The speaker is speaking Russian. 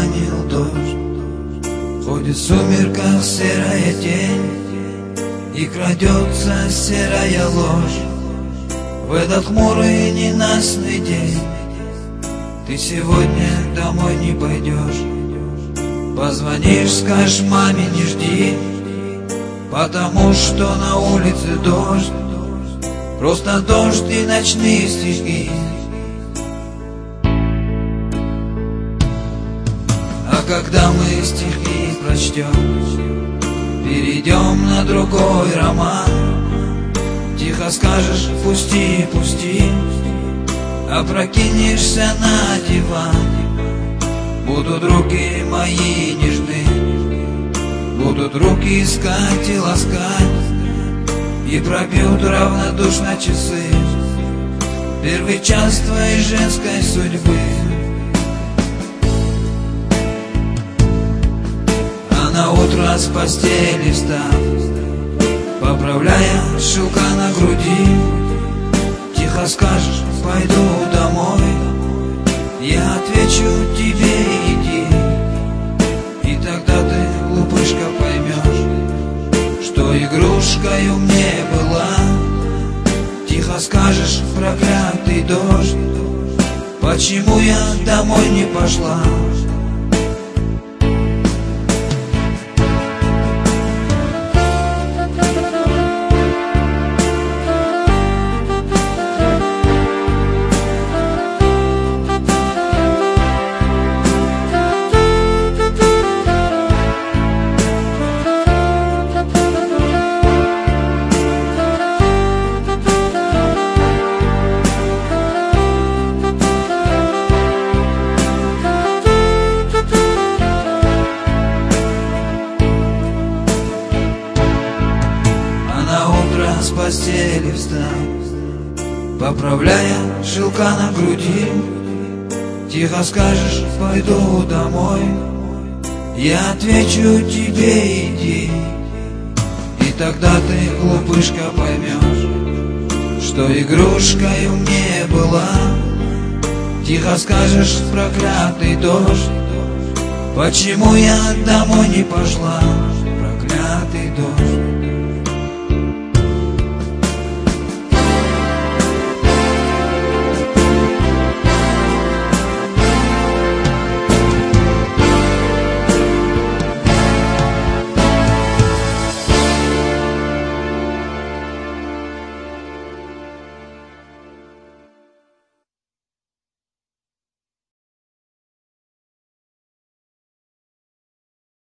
манил дождь. Ходит в сумерках серая тень, и крадется серая ложь. В этот хмурый ненастный день ты сегодня домой не пойдешь. Позвонишь, скажешь маме не жди, потому что на улице дождь. Просто дождь и ночные стихи. А когда мы стихи прочтем, перейдем на другой роман. Тихо скажешь пусти, пусти, опрокинешься на диван. Будут руки мои нежны, будут руки искать и ласкать, и пробьют равнодушно часы первый час твоей женской судьбы. А на утро с постели встав, поправляя шелка на груди, тихо скажешь пойду домой. Я отвечу тебе иди, и тогда ты, глупышка, поймешь, что игрушкою мне была. Тихо скажешь проклятый дождь, почему я домой не пошла. С постели встав, поправляя шелка на груди, тихо скажешь пойду домой. Я отвечу тебе иди, и тогда ты, глупышка, поймешь, что игрушкою мне была. Тихо скажешь проклятый дождь, почему я домой не пошла. Проклятый дождь.